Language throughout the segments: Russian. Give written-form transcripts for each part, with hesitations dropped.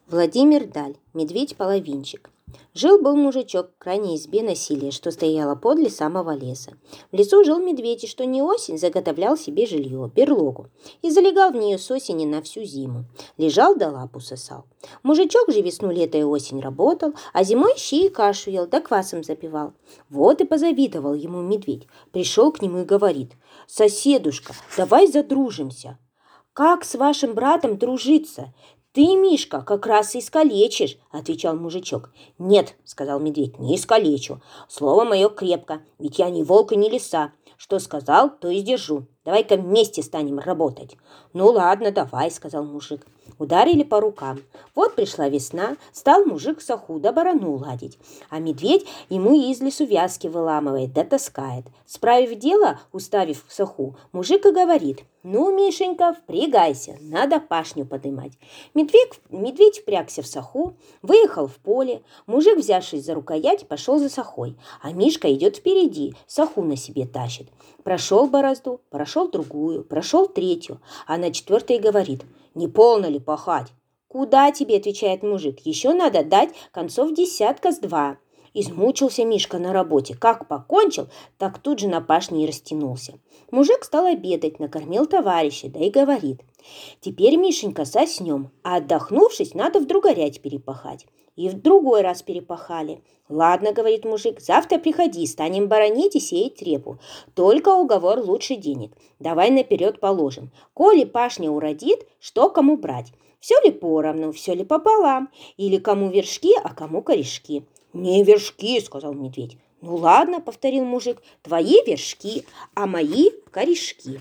Владимир Даль. Медведь-половинчик. Жил-был мужичок в крайней избе на селе, что стояло подле самого леса. В лесу жил медведь, и что не осень, заготовлял себе жилье, берлогу, и залегал в нее с осени на всю зиму. Лежал да лапу сосал. Мужичок же весну, лето и осень работал, а зимой щи и кашу ел, да квасом запивал. Вот и позавидовал ему медведь. Пришел к нему и говорит: «Соседушка, давай задружимся». «Как с вашим братом дружиться? Ты, Мишка, как раз и искалечишь», — отвечал мужичок. «Нет», — сказал медведь, — «не искалечу. Слово мое крепко, ведь я ни волк и ни лиса. Что сказал, то и сдержу. Давай-ка вместе станем работать». «Ну ладно, давай», — сказал мужик. Ударили по рукам. Вот пришла весна, стал мужик саху да барану ладить, а медведь ему из лесу вязки выламывает да таскает. Справив дело, уставив в саху, мужик и говорит: «Ну, Мишенька, впрягайся, надо пашню подымать». Медведь впрягся в саху, выехал в поле. Мужик, взявшись за рукоять, пошел за сахой, а Мишка идет впереди, саху на себе тащит. Прошел борозду, прошел другую, прошел третью, а на четвертой говорит: «Не полно ли пахать?» «Куда тебе?» — отвечает мужик. «Еще надо дать концов десятка с два». Измучился Мишка на работе. Как покончил, так тут же на пашне и растянулся. Мужик стал обедать, накормил товарища, да и говорит: «Теперь, Мишенька, соснем, а отдохнувшись, надо в другорять перепахать». И в другой раз перепахали. «Ладно, — говорит мужик, — завтра приходи, станем баранить и сеять репу. Только уговор лучше денег. Давай наперед положим. Коли пашня уродит, что кому брать? Все ли поровну, все ли пополам? Или кому вершки, а кому корешки?» «Не вершки, — сказал медведь». «Ну ладно, — повторил мужик, — твои вершки, а мои корешки».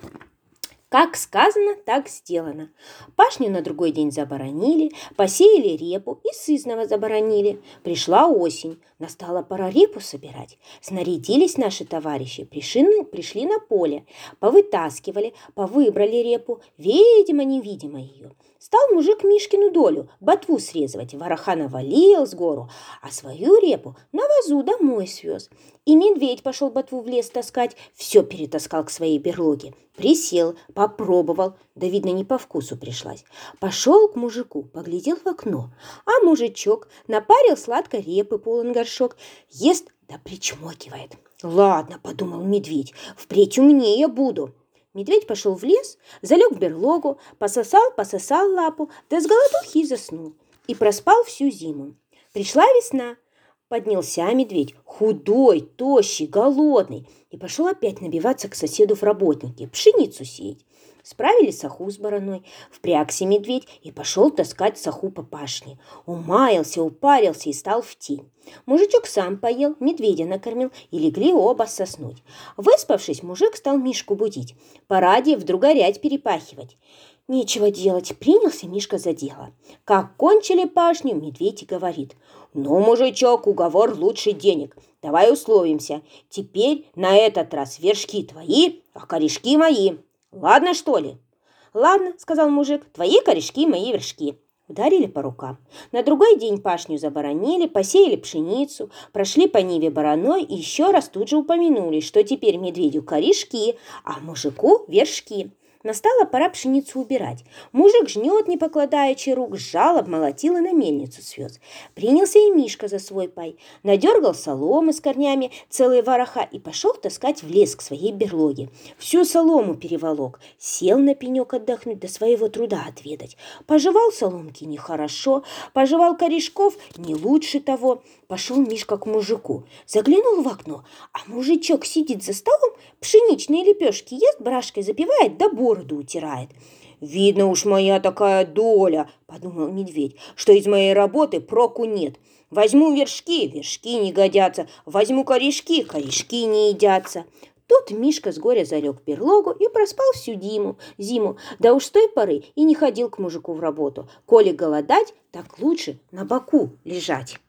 Как сказано, так сделано. Пашню на другой день забаранили, посеяли репу и сызнова забаранили. Пришла осень, настала пора репу собирать. Снарядились наши товарищи, пришли на поле, повытаскивали, повыбрали репу, видимо-невидимо ее. Стал мужик Мишкину долю ботву срезывать, вороха навалил с гору, а свою репу на вазу домой свез. И медведь пошел ботву в лес таскать, все перетаскал к своей берлоге. Присел, попробовал, да, видно, не по вкусу пришлась. Пошел к мужику, поглядел в окно, а мужичок напарил сладкой репы полон горшок, ест да причмокивает. «Ладно, — подумал медведь, — впредь умнее буду». Медведь пошел в лес, залег в берлогу, пососал лапу, да с голодухи заснул. И проспал всю зиму. Пришла весна. Поднялся медведь, худой, тощий, голодный, и пошел опять набиваться к соседу в работники, пшеницу сеять. Справили саху с бараной, впрягся медведь и пошел таскать саху по пашне. Умаялся, упарился и стал в тень. Мужичок сам поел, медведя накормил, и легли оба соснуть. Выспавшись, мужик стал Мишку будить. Пора в другорять перепахивать. Нечего делать, принялся Мишка за дело. Как кончили пашню, медведь и говорит: «Ну, мужичок, уговор лучше денег. Давай условимся. Теперь на этот раз вершки твои, а корешки мои. Ладно, что ли?» «Ладно, — сказал мужик, — твои корешки, мои вершки». Ударили по рукам. На другой день пашню забаранили, посеяли пшеницу, прошли по ниве бараной и еще раз тут же упомянули, что теперь медведю корешки, а мужику вершки. Настала пора пшеницу убирать. Мужик жнет, не покладаючи рук, сжал, обмолотил и на мельницу свез. Принялся и Мишка за свой пай. Надергал соломы с корнями целые вороха и пошел таскать в лес к своей берлоге. Всю солому переволок. Сел на пенек отдохнуть, до своего труда отведать. Пожевал соломки нехорошо, пожевал корешков не лучше того. Пошел Мишка к мужику. Заглянул в окно, а мужичок сидит за столом, пшеничные лепешки ест, брашкой запивает, да бороду утирает. «Видно уж моя такая доля, — подумал медведь, — что из моей работы проку нет. Возьму вершки, вершки не годятся, возьму корешки, корешки не едятся». Тут Мишка с горя залег в берлогу и проспал всю зиму, да уж с той поры и не ходил к мужику в работу. Коли голодать, так лучше на боку лежать.